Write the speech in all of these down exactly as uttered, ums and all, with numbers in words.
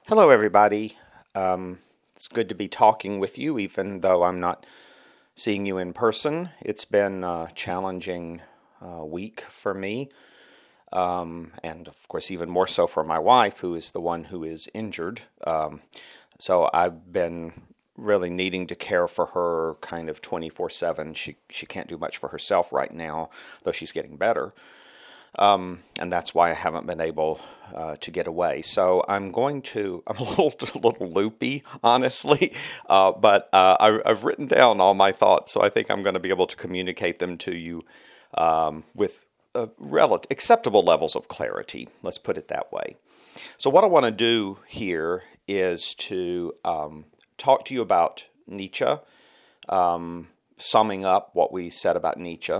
Hello, everybody. Um, it's good to be talking with you, even though I'm not seeing you in person. It's been a challenging uh, week for me, um, and of course, even more so for my wife, who is the one who is injured. Um, so I've been really needing to care for her kind of twenty-four seven. She she can't do much for herself right now, though she's getting better. Um, and that's why I haven't been able uh, to get away. So I'm going to, I'm a little, a little loopy, honestly, uh, but uh, I, I've written down all my thoughts, so I think I'm going to be able to communicate them to you um, with uh, rel- acceptable levels of clarity. Let's put it that way. So what I want to do here is to um, talk to you about Nietzsche, um, summing up what we said about Nietzsche,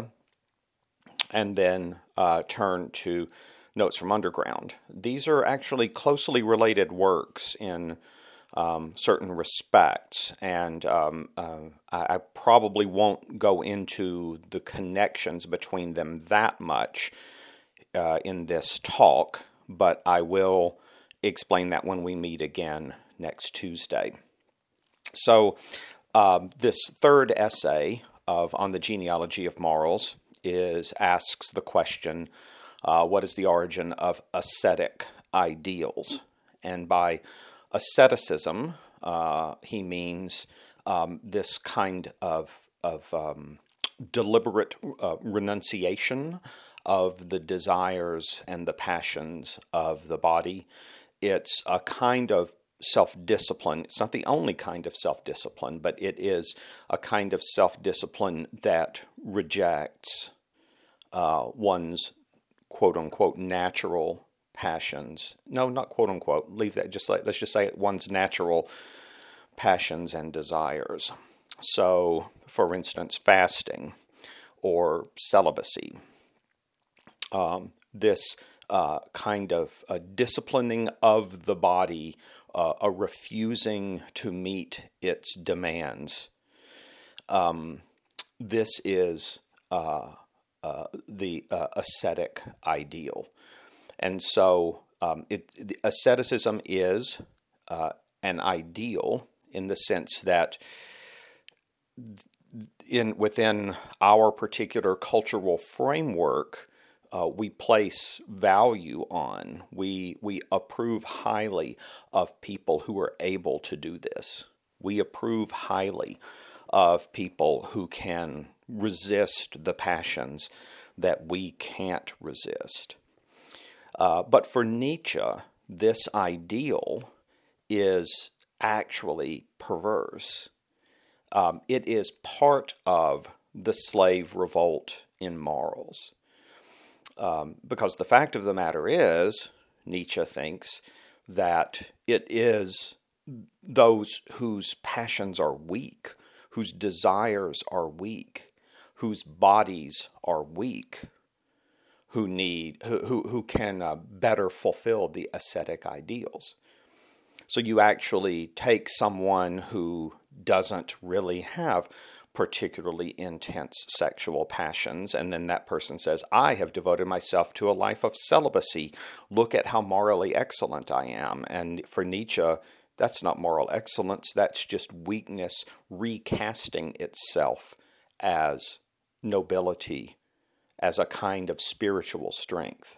and then uh, turn to Notes from Underground. These are actually closely related works in um, certain respects, and um, uh, I, I probably won't go into the connections between them that much uh, in this talk, but I will explain that when we meet again next Tuesday. So, um, this third essay of On the Genealogy of Morals is asks the question, uh, what is the origin of ascetic ideals? And by asceticism, uh, he means um, this kind of, of um, deliberate uh, renunciation of the desires and the passions of the body. It's a kind of self-discipline. It's not the only kind of self-discipline, but it is a kind of self-discipline that rejects uh, one's quote-unquote natural passions. No, not quote-unquote. Leave that. Just like let's just say one's natural passions and desires. So, for instance, fasting or celibacy. Um, this uh, kind of a disciplining of the body, uh, a refusing to meet its demands. Um, this is uh, uh, the uh, ascetic ideal. And so um, it, the asceticism is uh, an ideal in the sense that in within our particular cultural framework, Uh, we place value on, we, we approve highly of people who are able to do this. We approve highly of people who can resist the passions that we can't resist. Uh, but for Nietzsche, this ideal is actually perverse. Um, it is part of the slave revolt in morals. Um, because the fact of the matter is, Nietzsche thinks, that it is those whose passions are weak, whose desires are weak, whose bodies are weak, who need, who, who, who can uh, better fulfill the ascetic ideals. So you actually take someone who doesn't really have particularly intense sexual passions, and then that person says, I have devoted myself to a life of celibacy. Look at how morally excellent I am. And for Nietzsche, that's not moral excellence, that's just weakness recasting itself as nobility, as a kind of spiritual strength.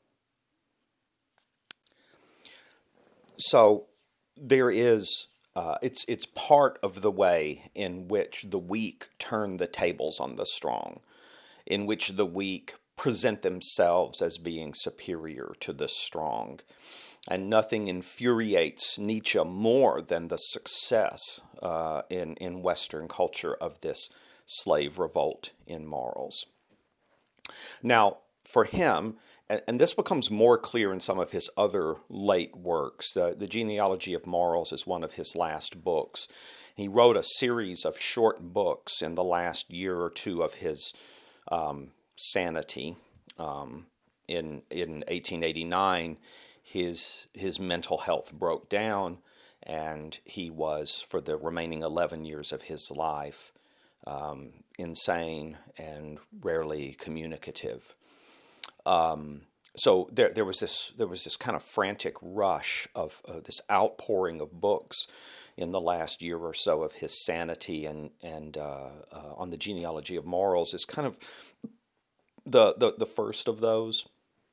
So there is Uh, it's it's part of the way in which the weak turn the tables on the strong, in which the weak present themselves as being superior to the strong. And nothing infuriates Nietzsche more than the success uh, in, in Western culture of this slave revolt in morals. Now, for him, and, and this becomes more clear in some of his other late works. The, the Genealogy of Morals is one of his last books. He wrote a series of short books in the last year or two of his um, sanity. Um, in in eighteen eighty-nine, his his mental health broke down, and he was, for the remaining eleven years of his life, um, insane and rarely communicative. Um, so there there was this there was this kind of frantic rush of uh, this outpouring of books in the last year or so of his Sanity and and uh, uh, on the genealogy of morals is kind of the the, the first of those.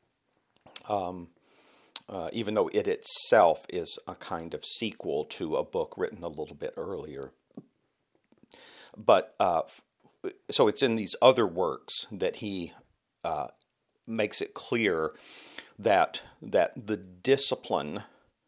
Um, uh, even though it itself is a kind of sequel to a book written a little bit earlier, but uh, so it's in these other works that he uh, makes it clear that that the discipline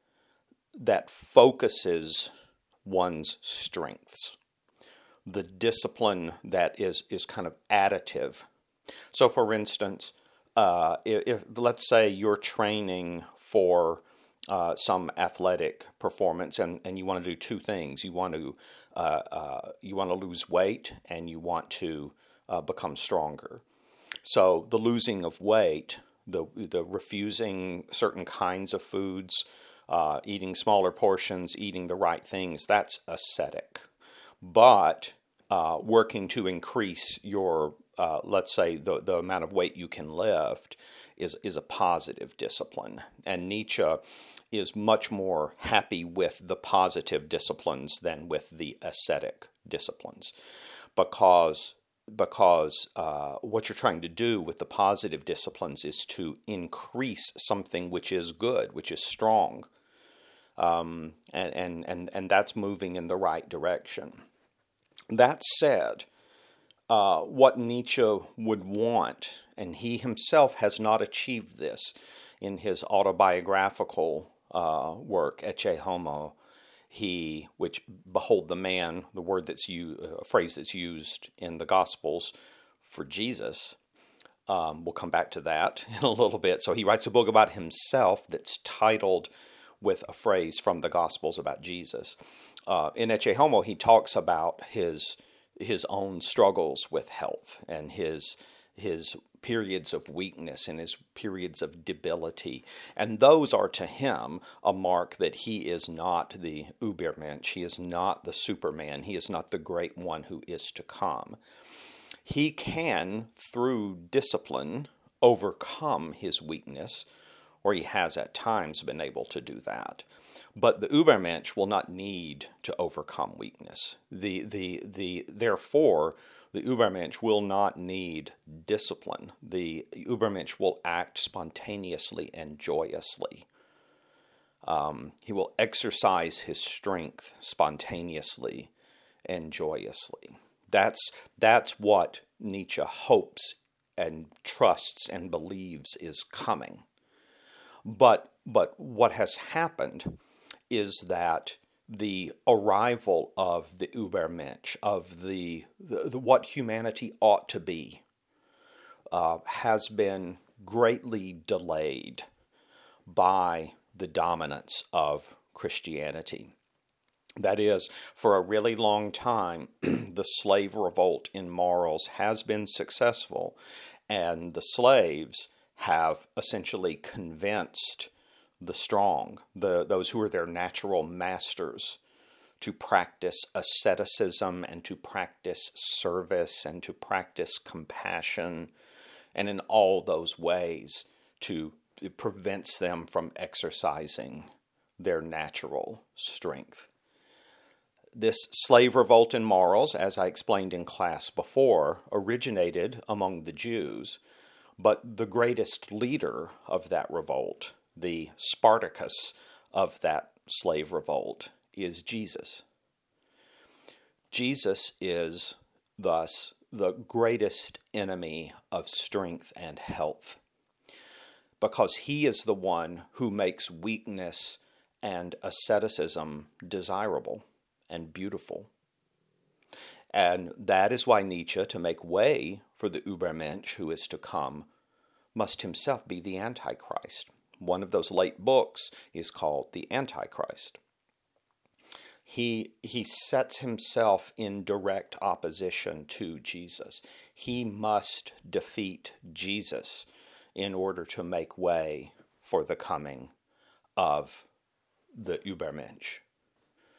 that focuses one's strengths, the discipline that is is kind of additive. So, for instance, uh, if, if let's say you're training for uh, some athletic performance, and, and you want to do two things: you want to uh, uh, you want to lose weight, and you want to uh, become stronger. So, the losing of weight, the the refusing certain kinds of foods, uh, eating smaller portions, eating the right things, that's ascetic. But uh, working to increase your, uh, let's say, the, the amount of weight you can lift is, is a positive discipline. And Nietzsche is much more happy with the positive disciplines than with the ascetic disciplines, because because uh, what you're trying to do with the positive disciplines is to increase something which is good, which is strong, um, and, and, and, and that's moving in the right direction. That said, uh, what Nietzsche would want, and he himself has not achieved this in his autobiographical uh, work, Ecce Homo, he, which behold the man, the word that's used, a phrase that's used in the Gospels for Jesus. Um, we'll come back to that in a little bit. So he writes a book about himself that's titled with a phrase from the Gospels about Jesus. Uh, in Ecce Homo, he talks about his his own struggles with health and his his periods of weakness and his periods of debility. And those are to him a mark that he is not the Übermensch, he is not the Superman, he is not the great one who is to come. He can, through discipline, overcome his weakness, or he has at times been able to do that. But the Übermensch will not need to overcome weakness. The, the, the, therefore, the Übermensch will not need discipline. The Übermensch will act spontaneously and joyously. Um, he will exercise his strength spontaneously and joyously. That's, that's what Nietzsche hopes and trusts and believes is coming. But, but what has happened is that the arrival of the Übermensch, of the, the, the what humanity ought to be, uh, has been greatly delayed by the dominance of Christianity. That is, for a really long time, the slave revolt in morals has been successful, and the slaves have essentially convinced the strong, the those who are their natural masters, to practice asceticism and to practice service and to practice compassion, and in all those ways to it prevents them from exercising their natural strength. This slave revolt in morals, as I explained in class before, originated among the Jews, but the greatest leader of that revolt, the Spartacus of that slave revolt, is Jesus. Jesus is thus the greatest enemy of strength and health, because he is the one who makes weakness and asceticism desirable and beautiful. And that is why Nietzsche, to make way for the Übermensch who is to come, must himself be the Antichrist. One of those late books is called The Antichrist. He, he sets himself in direct opposition to Jesus. He must defeat Jesus in order to make way for the coming of the Übermensch.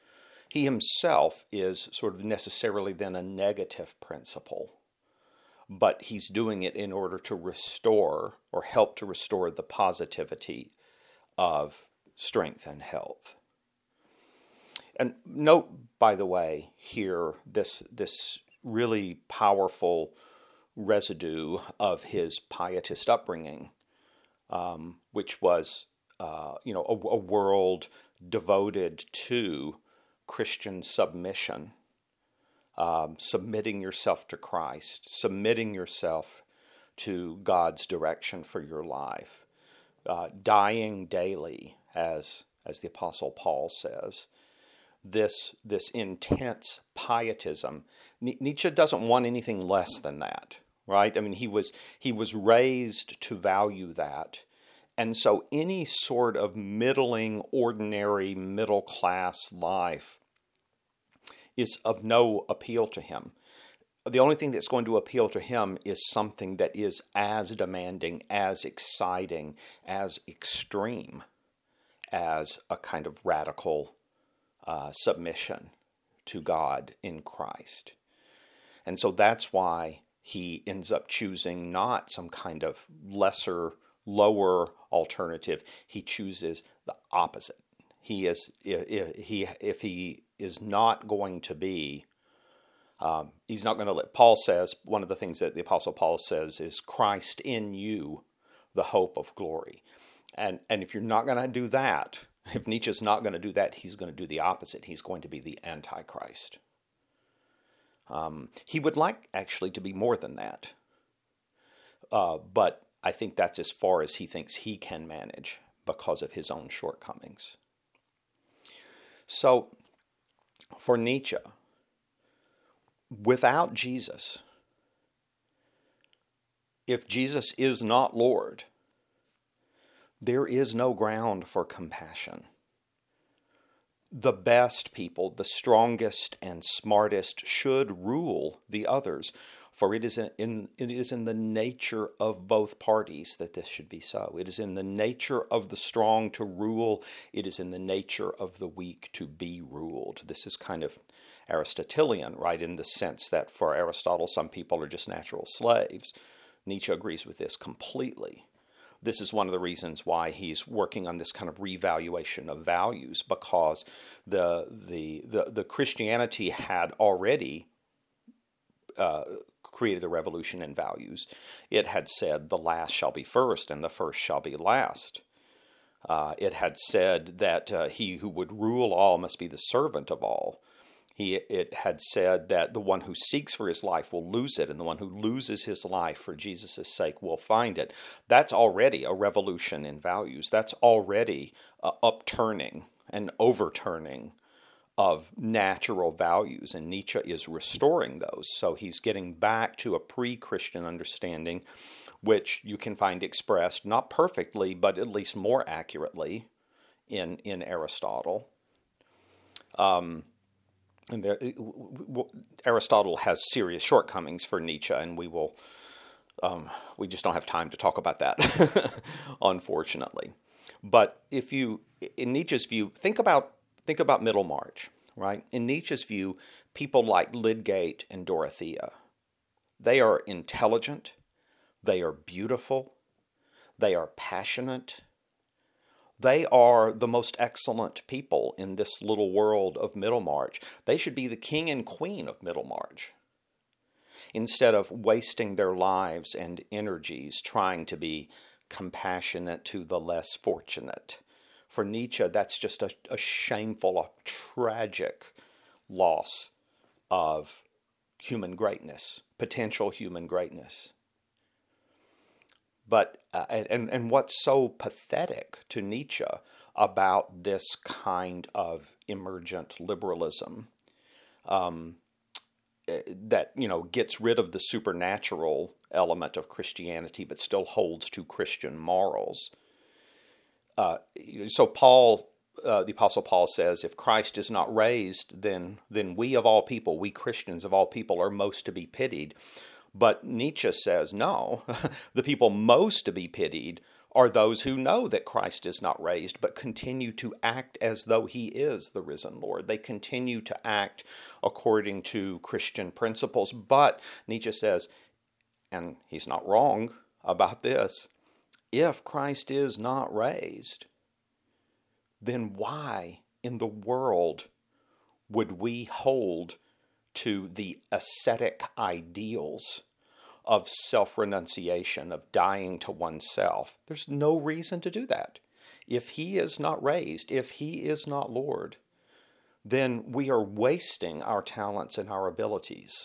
He himself is sort of necessarily then a negative principle, but he's doing it in order to restore or help to restore the positivity of strength and health. And note, by the way, here this this really powerful residue of his pietist upbringing, um, which was uh, you know a, a world devoted to Christian submission, um, submitting yourself to Christ, submitting yourself to God's direction for your life, uh, dying daily, as as the Apostle Paul says. This this intense pietism. Nietzsche doesn't want anything less than that, right? I mean, he was he was raised to value that. And so any sort of middling, ordinary, middle-class life is of no appeal to him. The only thing that's going to appeal to him is something that is as demanding, as exciting, as extreme as a kind of radical uh, submission to God in Christ. And so that's why he ends up choosing not some kind of lesser, lower alternative. He chooses the opposite. He is if he if he is not going to be, um, he's not going to let. Paul says, one of the things that the Apostle Paul says is, Christ in you, the hope of glory. And and if you're not going to do that, if Nietzsche's not going to do that, he's going to do the opposite. He's going to be the Antichrist. Um, he would like actually to be more than that. Uh, but I think that's as far as he thinks he can manage because of his own shortcomings. So, for Nietzsche, without Jesus, if Jesus is not Lord, there is no ground for compassion. The best people, the strongest and smartest, should rule the others, for it is in, it is in the nature of both parties that this should be so. It is in the nature of the strong to rule. It is in the nature of the weak to be ruled. This is kind of Aristotelian, right, in the sense that for Aristotle, some people are just natural slaves. Nietzsche agrees with this completely. This is one of the reasons why he's working on this kind of revaluation of values, because the the the, the Christianity had already uh, created a revolution in values. It had said the last shall be first and the first shall be last. Uh, it had said that uh, he who would rule all must be the servant of all. He, it had said that the one who seeks for his life will lose it, and the one who loses his life for Jesus' sake will find it. That's already a revolution in values. That's already an upturning and overturning of natural values, and Nietzsche is restoring those. So he's getting back to a pre-Christian understanding, which you can find expressed, not perfectly, but at least more accurately in, in Aristotle. Um, And there, Aristotle has serious shortcomings for Nietzsche, and we will, um, we just don't have time to talk about that, unfortunately. But if you, in Nietzsche's view, think about think about Middlemarch, right? In Nietzsche's view, people like Lydgate and Dorothea, they are intelligent, they are beautiful, they are passionate. They are the most excellent people in this little world of Middlemarch. They should be the king and queen of Middlemarch, instead of wasting their lives and energies trying to be compassionate to the less fortunate. For Nietzsche, that's just a, a shameful, a tragic loss of human greatness, potential human greatness. But uh, and and what's so pathetic to Nietzsche about this kind of emergent liberalism um, that you know gets rid of the supernatural element of Christianity, but still holds to Christian morals. Uh, so Paul, uh, the Apostle Paul says, if Christ is not raised, then then we of all people, we Christians of all people, are most to be pitied. But Nietzsche says, no, the people most to be pitied are those who know that Christ is not raised, but continue to act as though he is the risen Lord. They continue to act according to Christian principles. But Nietzsche says, and he's not wrong about this, if Christ is not raised, then why in the world would we hold to the ascetic ideals of self-renunciation, of dying to oneself? There's no reason to do that. If he is not raised, if he is not Lord, then we are wasting our talents and our abilities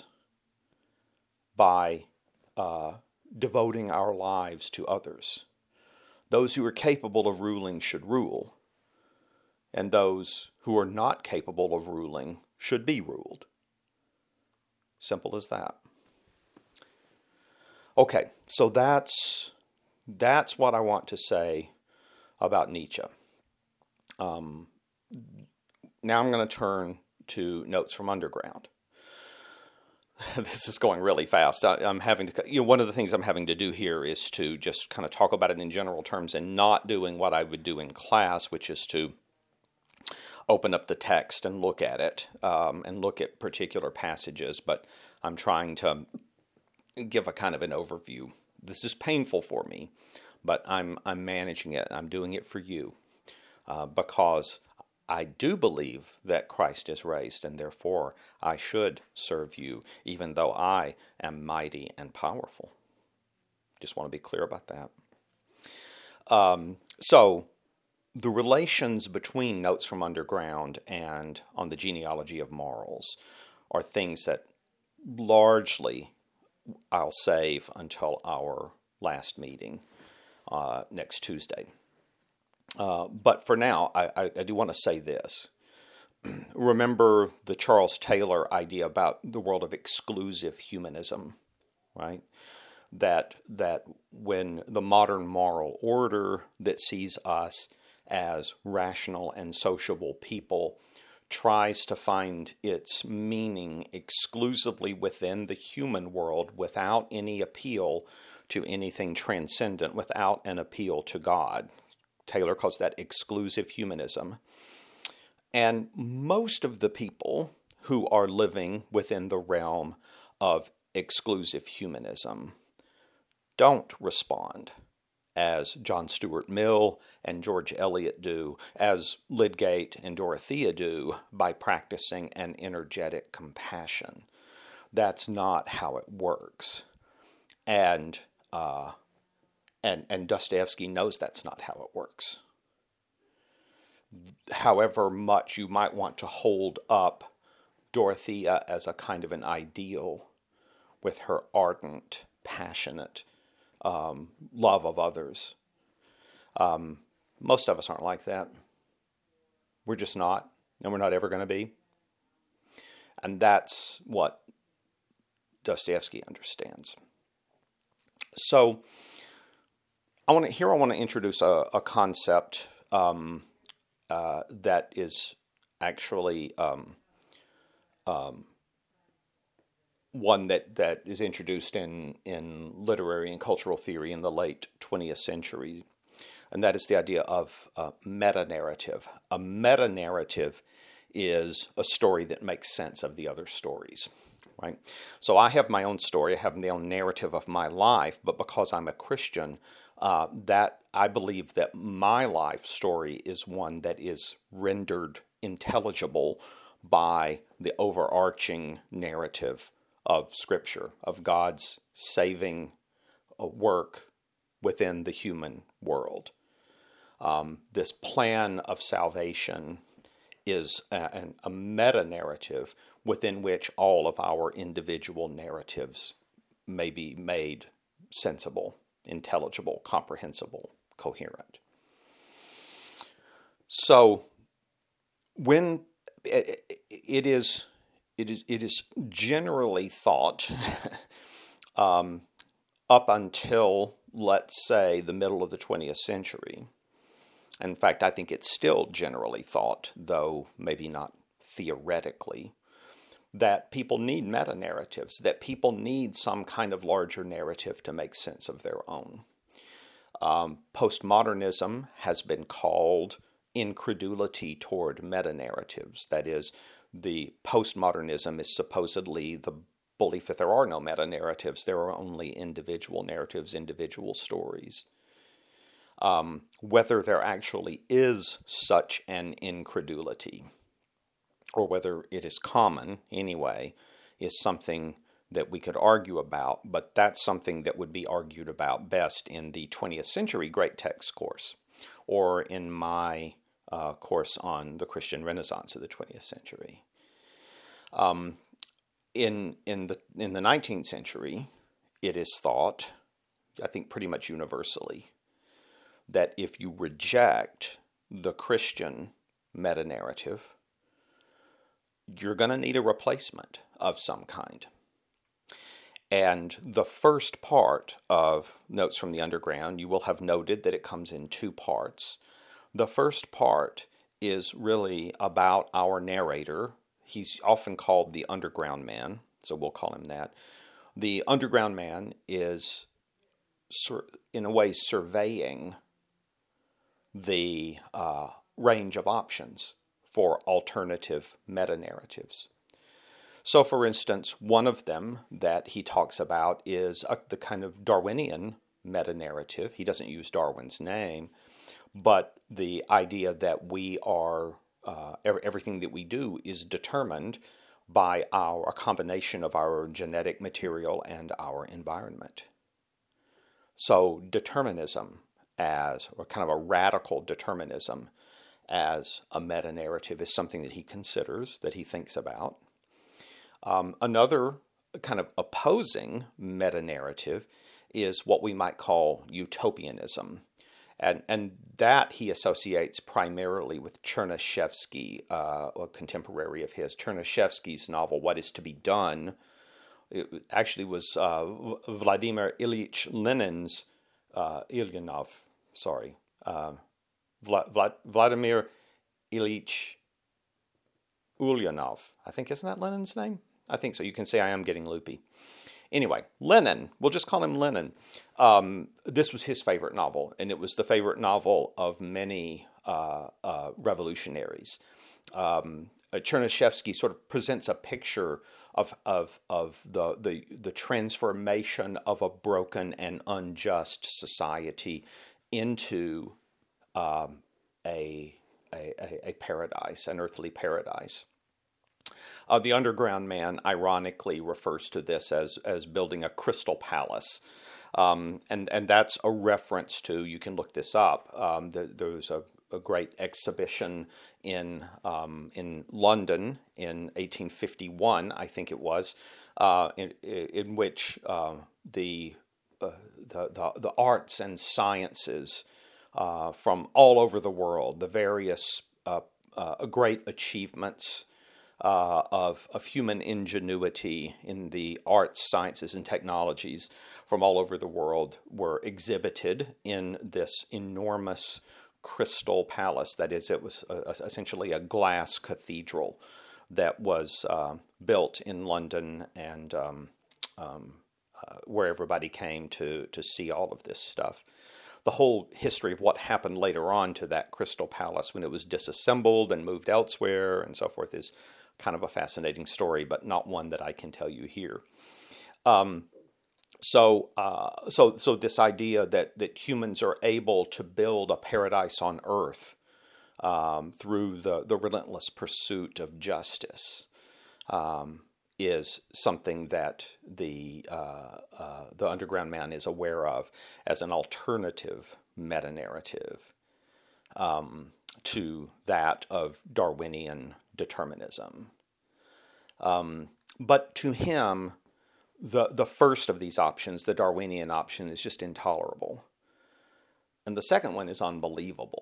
by uh, devoting our lives to others. Those who are capable of ruling should rule, and those who are not capable of ruling should be ruled. Simple as that. Okay, so that's that's what I want to say about Nietzsche. Um, now I'm going to turn to Notes from Underground. This is going really fast. I, I'm having to, you know, one of the things I'm having to do here is to just kind of talk about it in general terms and not doing what I would do in class, which is to open up the text and look at it um, and look at particular passages. But I'm trying to give a kind of an overview. This is painful for me, but I'm I'm managing it. I'm doing it for you uh, because I do believe that Christ is raised, and therefore I should serve you, even though I am mighty and powerful. Just want to be clear about that. Um, so the relations between Notes from Underground and On the Genealogy of Morals are things that largely I'll save until our last meeting uh, next Tuesday. Uh, but for now, I, I, I do want to say this. Remember the Charles Taylor idea about the world of exclusive humanism, right? That that when the modern moral order that sees us as rational and sociable people tries to find its meaning exclusively within the human world without any appeal to anything transcendent, without an appeal to God. Taylor calls that exclusive humanism. And most of the people who are living within the realm of exclusive humanism don't respond as John Stuart Mill and George Eliot do, as Lydgate and Dorothea do, by practicing an energetic compassion. That's not how it works. And uh, And, and Dostoevsky knows that's not how it works. However much you might want to hold up Dorothea as a kind of an ideal with her ardent, passionate um, love of others, um, most of us aren't like that. We're just not, and we're not ever going to be. And that's what Dostoevsky understands. So, I want to here. I want to introduce a, a concept um, uh, that is actually um, um, one that, that is introduced in in literary and cultural theory in the late twentieth century, and that is the idea of uh, meta-narrative. A meta-narrative is a story that makes sense of the other stories. Right? So I have my own story. I have my own narrative of my life, but because I'm a Christian, Uh, that I believe that my life story is one that is rendered intelligible by the overarching narrative of Scripture, of God's saving work within the human world. Um, this plan of salvation is a, a meta-narrative within which all of our individual narratives may be made sensible, intelligible, comprehensible, coherent. So, when it, it is, it is, it is generally thought, um, up until, let's say, the middle of the twentieth century. In fact, I think it's still generally thought, though maybe not theoretically, that people need meta-narratives, that people need some kind of larger narrative to make sense of their own. Um, postmodernism has been called incredulity toward meta-narratives. That is, the postmodernism is supposedly the belief that there are no meta-narratives, there are only individual narratives, individual stories. Um, whether there actually is such an incredulity, or whether it is common anyway, is something that we could argue about, but that's something that would be argued about best in the twentieth century Great Text course, or in my uh, course on the Christian Renaissance of the twentieth century. Um, in in the in the nineteenth century, it is thought, I think pretty much universally, that if you reject the Christian meta-narrative, you're going to need a replacement of some kind. And the first part of Notes from the Underground, you will have noted that it comes in two parts. The first part is really about our narrator. He's often called the Underground Man, so we'll call him that. The Underground Man is, in a way, surveying the uh, range of options for alternative meta-narratives. So, for instance, one of them that he talks about is a, the kind of Darwinian meta-narrative. He doesn't use Darwin's name, but the idea that we are, uh, everything that we do is determined by our, a combination of our genetic material and our environment. So determinism as, or kind of a radical determinism as a meta-narrative is something that he considers, that he thinks about. Um, another kind of opposing meta-narrative is what we might call utopianism. And, and that he associates primarily with Chernyshevsky, uh, a contemporary of his. Chernyshevsky's novel, What Is to Be Done, it actually was uh, Vladimir Ilyich Lenin's, uh, Ilyanov, sorry, uh, Vla, Vlad, Vladimir Ilyich Ulyanov. I think, isn't that Lenin's name? I think so. You can say I am getting loopy. Anyway, Lenin, we'll just call him Lenin. Um, this was his favorite novel, and it was the favorite novel of many uh, uh, revolutionaries. Um, Chernyshevsky sort of presents a picture of of of the, the the transformation of a broken and unjust society into um, a, a a paradise, an earthly paradise. Uh, the Underground Man ironically refers to this as as building a crystal palace. Um, and, and that's a reference to, you can look this up, um, the, there was a, a great exhibition in um, in London in eighteen fifty-one, I think it was, uh, in, in which uh, the, uh, the, the the arts and sciences uh, from all over the world, the various uh, uh, great achievements Uh, of, of human ingenuity in the arts, sciences, and technologies from all over the world were exhibited in this enormous crystal palace. That is, it was a, a, essentially a glass cathedral that was uh, built in London, and um, um, uh, where everybody came to, to see all of this stuff. The whole history of what happened later on to that crystal palace when it was disassembled and moved elsewhere and so forth is kind of a fascinating story, but not one that I can tell you here. Um, so, uh, so, so this idea that that humans are able to build a paradise on earth um, through the the relentless pursuit of justice um, is something that the uh, uh, the Underground Man is aware of as an alternative meta-narrative um, to that of Darwinian determinism. Um, but to him, the the first of these options, the Darwinian option, is just intolerable. And the second one is unbelievable.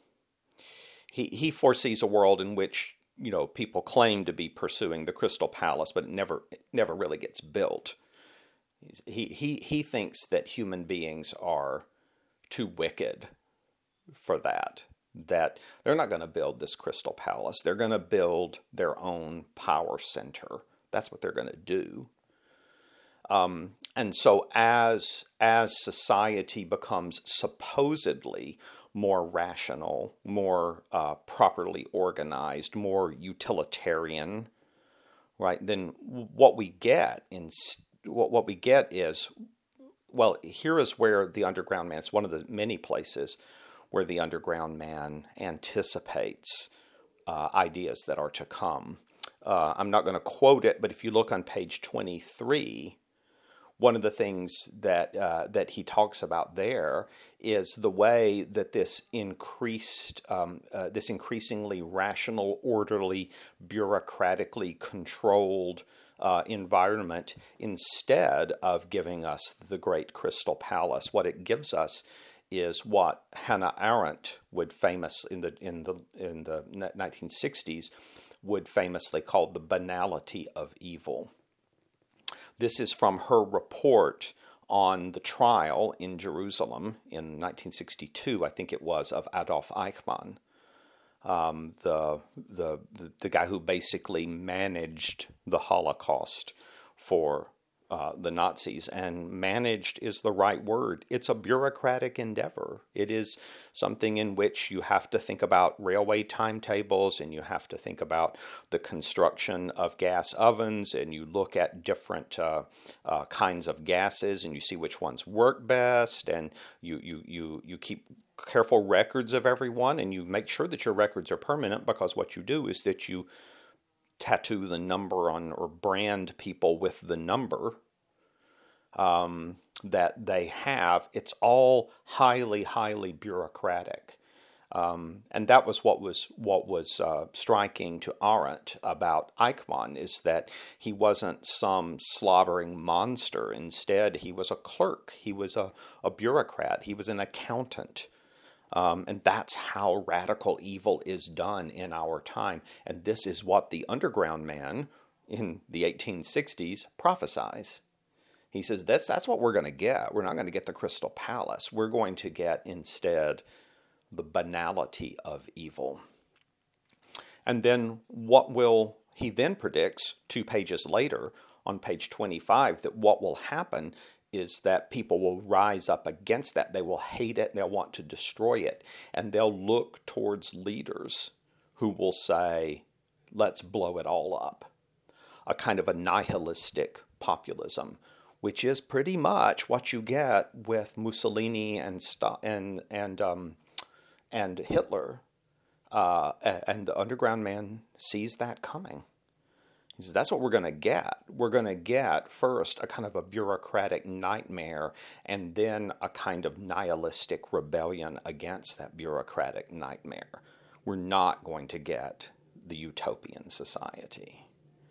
He he foresees a world in which, you know, people claim to be pursuing the Crystal Palace, but it never it never really gets built. He he he thinks that human beings are too wicked for that. That they're not going to build this Crystal Palace. They're going to build their own power center. That's what they're going to do. Um, and so as as society becomes supposedly more rational, more uh, properly organized, more utilitarian, right? Then what we get in what what we get is, well, here is where the underground man. It's one of the many places where the underground man anticipates uh, ideas that are to come. Uh, I'm not going to quote it, but if you look on page twenty-three, one of the things that uh, that he talks about there is the way that this increased, um, uh, this increasingly rational, orderly, bureaucratically controlled uh, environment, instead of giving us the great Crystal Palace, what it gives us is what Hannah Arendt would famous in the in the in the nineteen sixties would famously call the banality of evil. This is from her report on the trial in Jerusalem in nineteen sixty-two, I think it was, of Adolf Eichmann, um, the, the the the guy who basically managed the Holocaust for uh, the Nazis. And managed is the right word. It's a bureaucratic endeavor. It is something in which you have to think about railway timetables, and you have to think about the construction of gas ovens, and you look at different uh, uh, kinds of gases, and you see which ones work best, and you you you you keep careful records of everyone, and you make sure that your records are permanent, because what you do is that you tattoo the number on, or brand people with the number um, that they have. It's all highly, highly bureaucratic. Um, and that was what was what was uh, striking to Arendt about Eichmann, is that he wasn't some slobbering monster. Instead, he was a clerk. He was a, a bureaucrat. He was an accountant. Um, and that's how radical evil is done in our time. And this is what the underground man in the eighteen sixties prophesies. He says, that's, that's what we're going to get. We're not going to get the Crystal Palace. We're going to get instead the banality of evil. And then what will, he then predicts two pages later on page twenty-five, that what will happen is that people will rise up against that. They will hate it. They'll want to destroy it. And they'll look towards leaders who will say, let's blow it all up. A kind of a nihilistic populism, which is pretty much what you get with Mussolini and and and um, and Hitler. Uh, and the underground man sees that coming. He says, that's what we're going to get. We're going to get, first, a kind of a bureaucratic nightmare, and then a kind of nihilistic rebellion against that bureaucratic nightmare. We're not going to get the utopian society.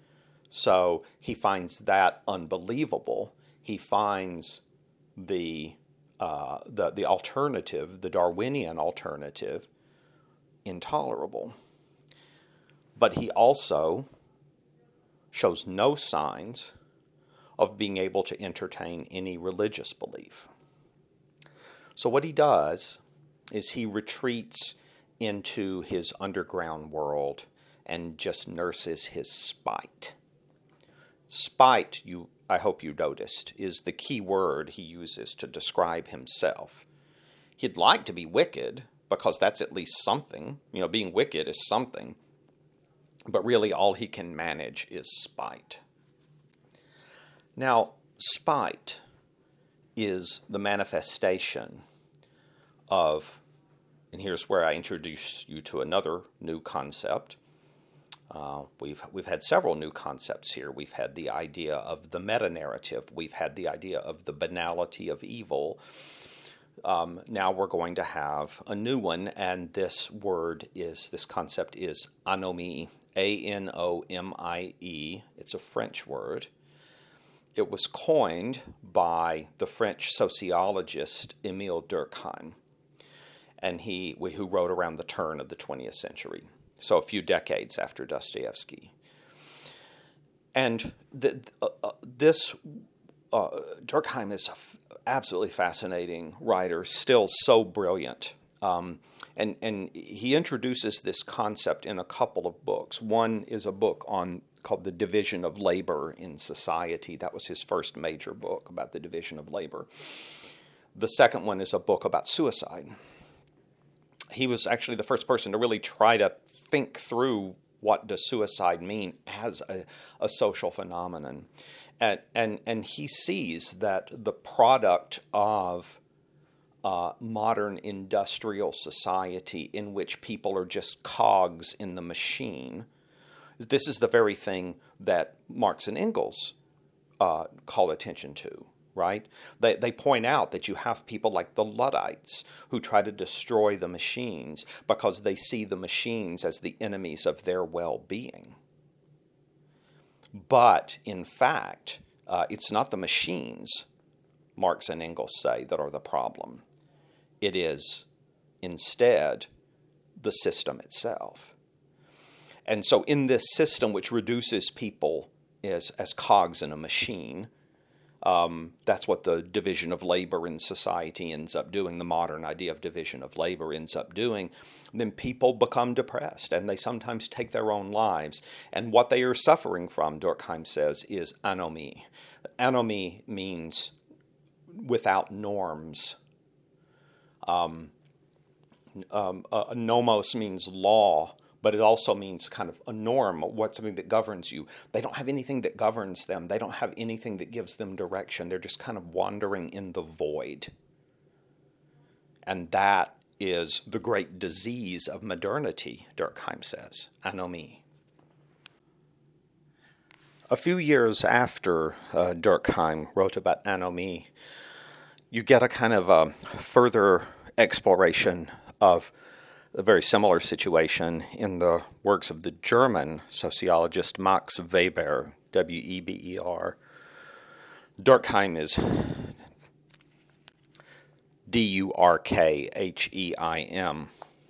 So he finds that unbelievable. He finds the, uh, the, the alternative, the Darwinian alternative, intolerable. But he also shows no signs of being able to entertain any religious belief. So what he does is he retreats into his underground world and just nurses his spite. Spite, you, I hope you noticed, is the key word he uses to describe himself. He'd like to be wicked, because that's at least something. You know, being wicked is something. But really all he can manage is spite. Now, spite is the manifestation of, and here's where I introduce you to another new concept. Uh, we've we've had several new concepts here. We've had the idea of the meta-narrative. We've had the idea of the banality of evil. Um, now we're going to have a new one, and this word is, this concept is anomie, A N O M I E. It's a French word. It was coined by the French sociologist Émile Durkheim, and he who wrote around the turn of the twentieth century, so a few decades after Dostoevsky. And the, uh, uh, this uh, Durkheim is an f- absolutely fascinating writer, still so brilliant. Um, and, and he introduces this concept in a couple of books. One is a book on called The Division of Labor in Society. That was his first major book about the division of labor. The second one is a book about suicide. He was actually the first person to really try to think through what does suicide mean as a, a social phenomenon. And, and, and he sees that the product of uh, modern industrial society in which people are just cogs in the machine, this is the very thing that Marx and Engels uh, call attention to. Right? They, they point out that you have people like the Luddites who try to destroy the machines because they see the machines as the enemies of their well-being. But, in fact, uh, it's not the machines, Marx and Engels say, that are the problem. It is, instead, the system itself. And so in this system, which reduces people as, as cogs in a machine, Um, that's what the division of labor in society ends up doing, the modern idea of division of labor ends up doing. Then people become depressed, and they sometimes take their own lives. And what they are suffering from, Durkheim says, is anomie. Anomie means without norms. Um, um, uh, nomos means law, but it also means kind of a norm, what something that governs you. They don't have anything that governs them. They don't have anything that gives them direction. They're just kind of wandering in the void. And that is the great disease of modernity, Durkheim says, anomie. A few years after uh, Durkheim wrote about anomie, you get a kind of a further exploration of a very similar situation in the works of the German sociologist Max Weber, W E B E R. Durkheim is D U R K H E I M.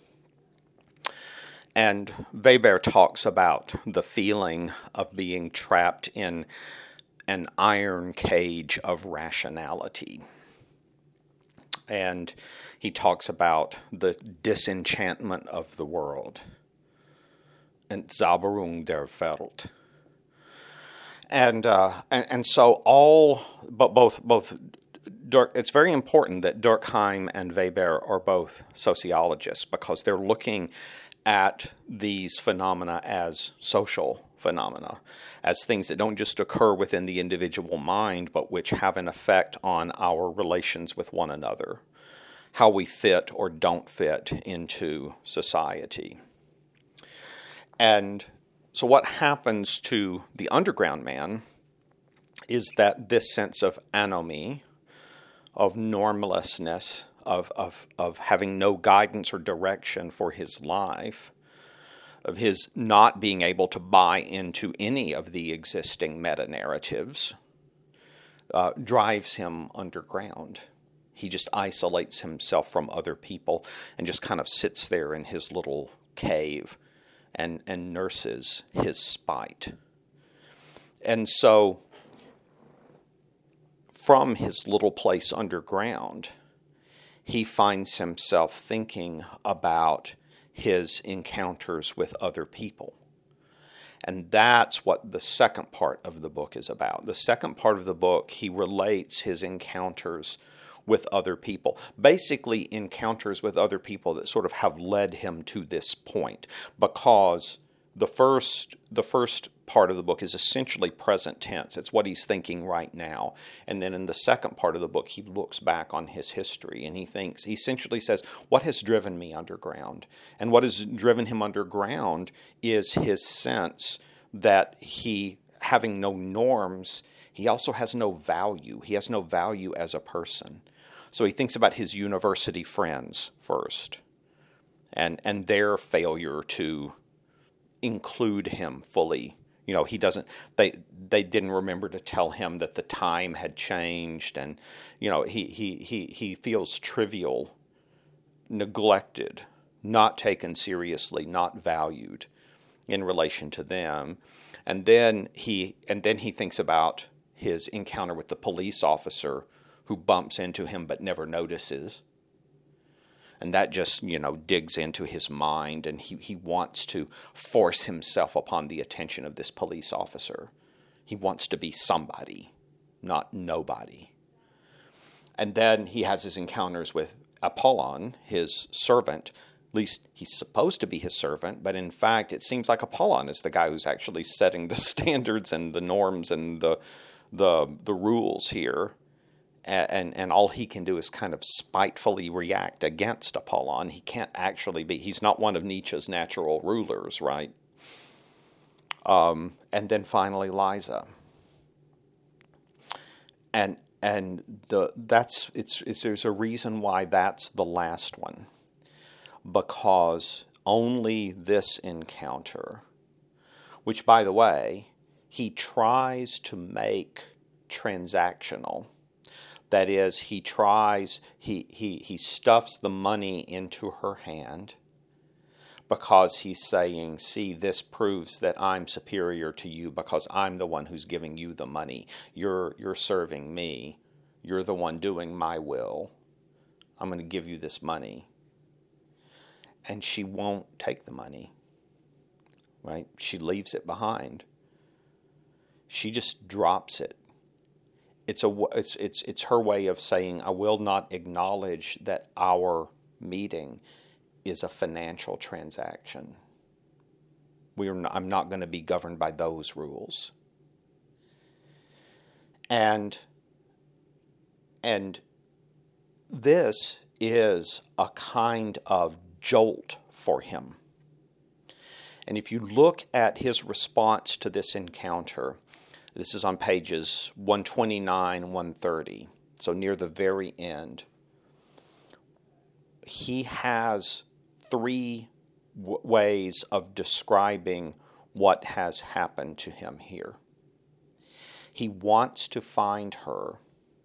And Weber talks about the feeling of being trapped in an iron cage of rationality. And he talks about the disenchantment of the world, Entzauberung der Welt. And, uh, and and so all, but both both, Durk, it's very important that Durkheim and Weber are both sociologists because they're looking at these phenomena as social phenomena, as things that don't just occur within the individual mind, but which have an effect on our relations with one another, how we fit or don't fit into society. And so what happens to the underground man is that this sense of anomie, of normlessness, of, of, of having no guidance or direction for his life, of his not being able to buy into any of the existing meta-narratives, uh, drives him underground. He just isolates himself from other people and just kind of sits there in his little cave and, and nurses his spite. And so, from his little place underground, he finds himself thinking about his encounters with other people. And that's what the second part of the book is about. The second part of the book, he relates his encounters with other people. Basically, encounters with other people that sort of have led him to this point. Because the first, the first part of the book is essentially present tense. It's what he's thinking right now. And then in the second part of the book, he looks back on his history and he thinks, he essentially says, what has driven me underground? And what has driven him underground is his sense that he, having no norms, he also has no value. He has no value as a person. So he thinks about his university friends first and, and their failure to include him fully. You know, he doesn't, they they didn't remember to tell him that the time had changed, and, you know, he he he, he feels trivial, neglected, not taken seriously, not valued in relation to them. And then he and then he thinks about his encounter with the police officer who bumps into him but never notices. And that just, you know, digs into his mind, and he, he wants to force himself upon the attention of this police officer. He wants to be somebody, not nobody. And then he has his encounters with Apollon, his servant, At least he's supposed to be his servant, but in fact it seems like Apollon is the guy who's actually setting the standards and the norms and the the the rules here. And, and all he can do is kind of spitefully react against Apollon. He can't actually be, he's not one of Nietzsche's natural rulers, right? Um, and then finally Lysa. And and the that's it's, it's there's a reason why that's the last one. Because only this encounter, which by the way, he tries to make transactional. That is, he tries, he, he, he stuffs the money into her hand because he's saying, see, this proves that I'm superior to you because I'm the one who's giving you the money. You're, you're serving me. You're the one doing my will. I'm going to give you this money. And she won't take the money, right? She leaves it behind. She just drops it. It's a it's it's it's her way of saying, I will not acknowledge that our meeting is a financial transaction. We are not, I'm not going to be governed by those rules. And and this is a kind of jolt for him. And if you look at his response to this encounter, this is on pages one twenty-nine and one thirty, so near the very end. He has three w- ways of describing what has happened to him here. He wants to find her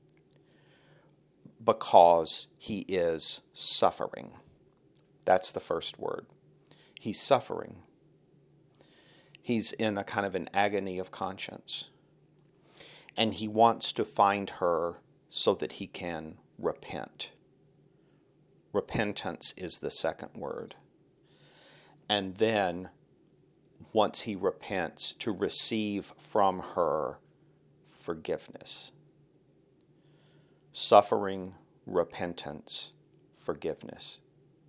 because he is suffering. That's the first word. He's suffering. He's in a kind of an agony of conscience. And he wants to find her so that he can repent. Repentance is the second word. And then, once he repents, to receive from her forgiveness. Suffering, repentance, forgiveness.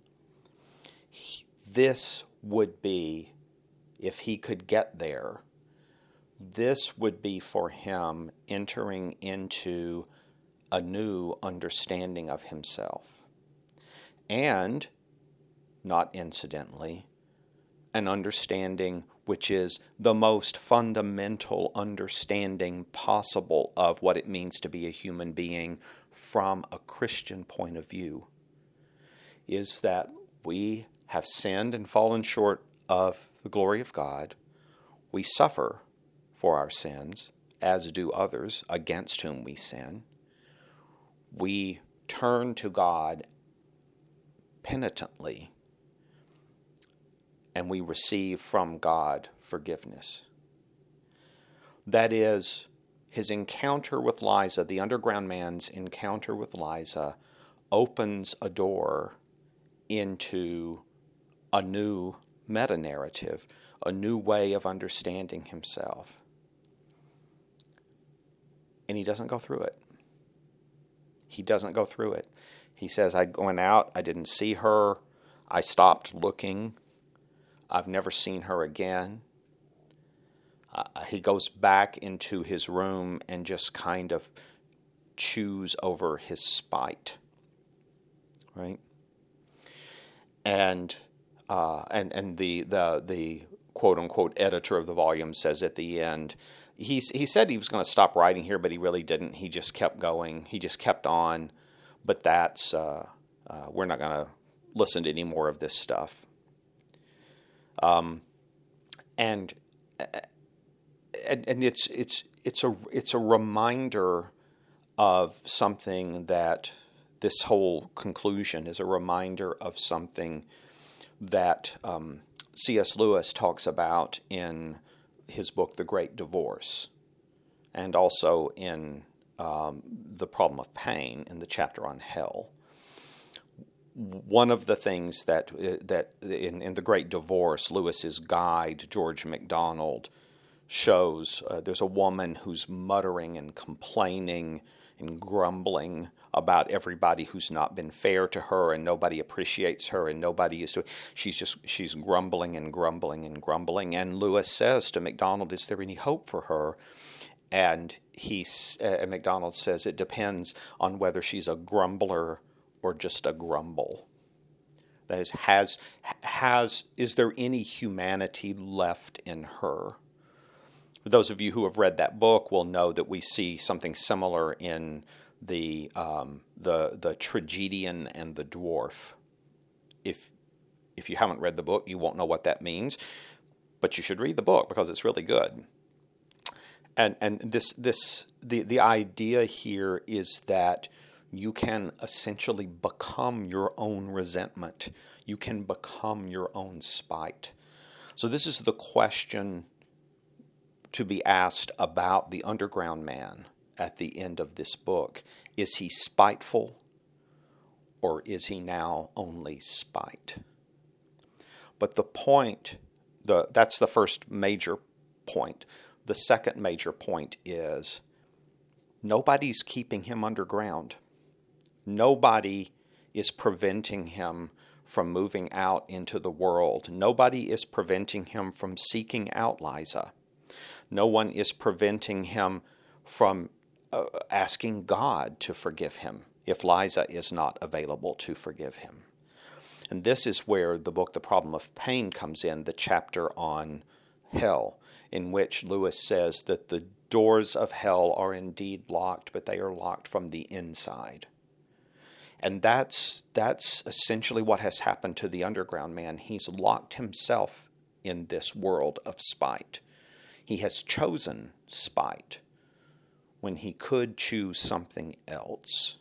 This would be, if he could get there, this would be for him entering into a new understanding of himself. And, not incidentally, an understanding which is the most fundamental understanding possible of what it means to be a human being from a Christian point of view, is that we have sinned and fallen short of the glory of God. We suffer for our sins, as do others against whom we sin. We turn to God penitently, and we receive from God forgiveness. That is, his encounter with Lysa, the underground man's encounter with Lysa, opens a door into a new meta-narrative, a new way of understanding himself. And he doesn't go through it. He doesn't go through it. He says, I went out, I didn't see her, I stopped looking, I've never seen her again. Uh, he goes back into his room and just kind of chews over his spite, right? And uh, and and the the the quote unquote editor of the volume says at the end, he he said he was going to stop writing here, but he really didn't. He just kept going. He just kept on. But that's uh, uh, we're not going to listen to any more of this stuff. Um, and and and it's it's it's a it's a reminder of something that this whole conclusion is a reminder of something that um, C S Lewis talks about in his book The Great Divorce, and also in um, The Problem of Pain in the chapter on hell. One of the things that that in, in The Great Divorce, Lewis's guide, George MacDonald, shows uh, there's a woman who's muttering and complaining and grumbling about everybody who's not been fair to her, and nobody appreciates her, and nobody is. She's just she's grumbling and grumbling and grumbling. And Lewis says to MacDonald, "Is there any hope for her?" And he's uh, MacDonald says it depends on whether she's a grumbler or just a grumble. That is, has has is there any humanity left in her? Those of you who have read that book will know that we see something similar in the um, the the tragedian and the dwarf. If if you haven't read the book, you won't know what that means, but you should read the book because it's really good. And and this this the the idea here is that you can essentially become your own resentment. You can become your own spite. So this is the question to be asked about the underground man at the end of this book. Is he spiteful, or is he now only spite? But the point, the that's the first major point. The second major point is nobody's keeping him underground. Nobody is preventing him from moving out into the world. Nobody is preventing him from seeking out Liza. No one is preventing him from uh, asking God to forgive him if Liza is not available to forgive him. And this is where the book, The Problem of Pain, comes in, the chapter on hell, in which Lewis says that the doors of hell are indeed locked, but they are locked from the inside. And that's that's essentially what has happened to the underground man. He's locked himself in this world of spite. He has chosen spite when he could choose something else.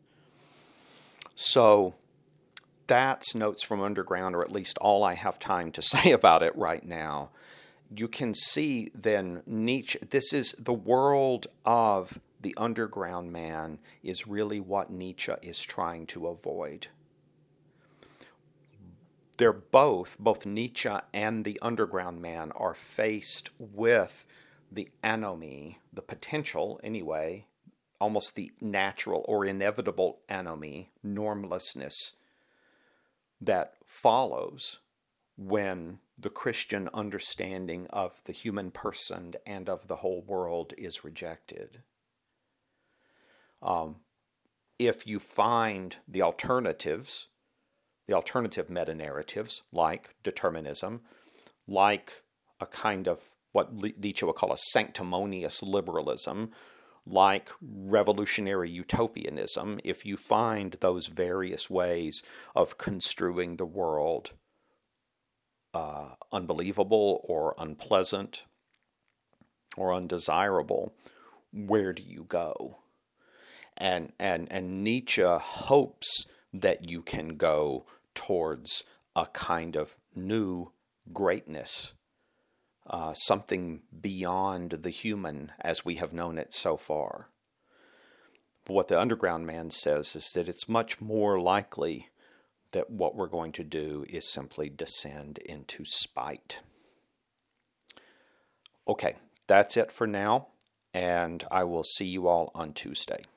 So that's Notes from Underground, or at least all I have time to say about it right now. You can see then Nietzsche, this is the world of the underground man is really what Nietzsche is trying to avoid. They're both, both Nietzsche and the underground man are faced with the anomie, the potential anyway, almost the natural or inevitable anomie, normlessness that follows when the Christian understanding of the human person and of the whole world is rejected. Um, if you find the alternatives, the alternative meta-narratives, like determinism, like a kind of what Nietzsche would call a sanctimonious liberalism, like revolutionary utopianism, if you find those various ways of construing the world uh, unbelievable or unpleasant or undesirable, where do you go? And and and Nietzsche hopes that you can go towards a kind of new greatness, uh, something beyond the human as we have known it so far. But what the underground man says is that it's much more likely that what we're going to do is simply descend into spite. Okay, that's it for now, and I will see you all on Tuesday.